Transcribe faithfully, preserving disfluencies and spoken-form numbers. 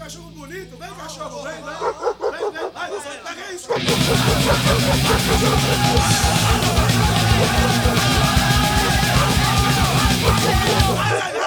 cachorro bonito. Vem, cachorro, vem, vem. Vem, vem. Vai, vai, pega isso. Ai, ai, ai.